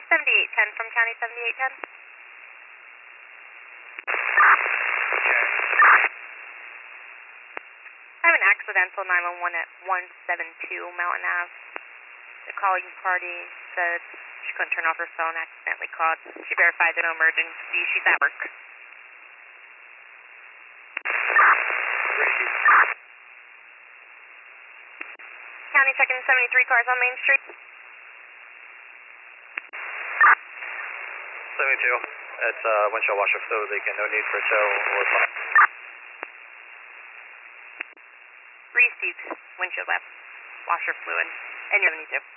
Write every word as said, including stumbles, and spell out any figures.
seventy-eight ten from County seventy-eight ten. I have an accidental nine one one at one seven two Mountain Ave. The calling party said she couldn't turn off her phone, accidentally called. She verified that no emergency. She's at work. County checking seventy-three cars on Main Street. seventy-two. It's uh, windshield washer fluid leaking. No need for tow or fire. Received windshield washer fluid. And you're seventy-two.